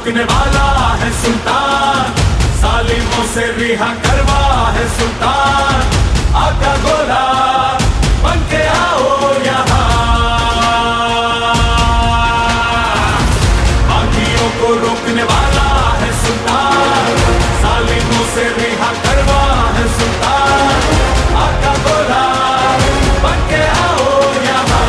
रोकने वाला है सुल्तान, जालिमों से रिहा करवा है सुल्तान। आका गोला बन के आओ यहाँ, बागियों को रोकने वाला है सुल्तान, जालिमों से रिहा करवा है सुल्तान। आका गोला बन के आओ यहाँ।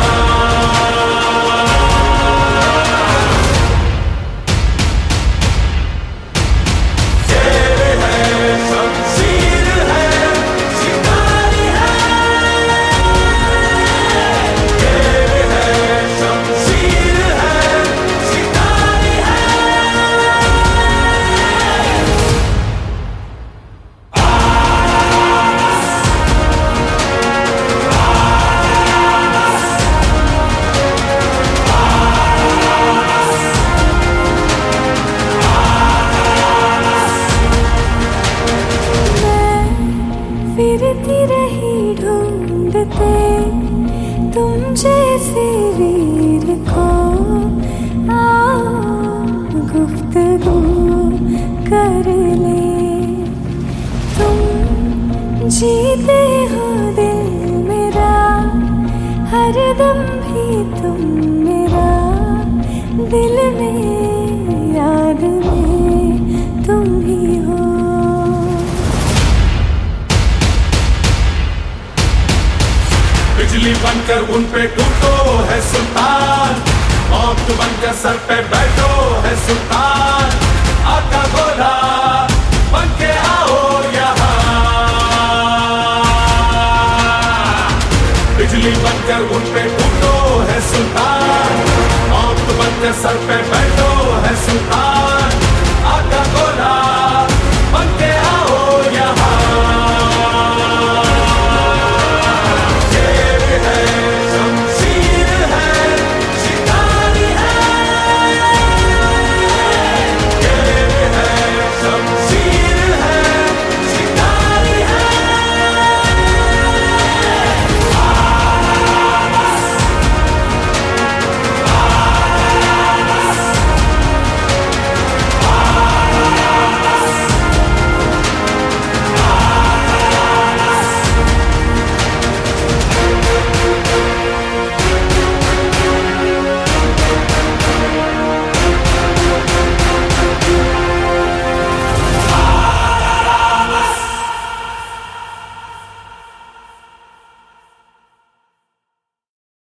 फिरती रही ढूंढते तुम जैसे वीर को, आओ गुफ्तगू कर ले। तुम जीते हो दिल मेरा, हर दम भी तुम मेरा, दिल में याद में तुम ही हो। बिजली बनकर उन पे टूटो है सुल्तान, मौत बनकर सर पे बैठो है सुल्तान। आका गोला बन के आओ यहाँ, बिजली बनकर उन पे टूटो है सुल्तान, मौत बनकर सर पे बैठो है सुल्तान।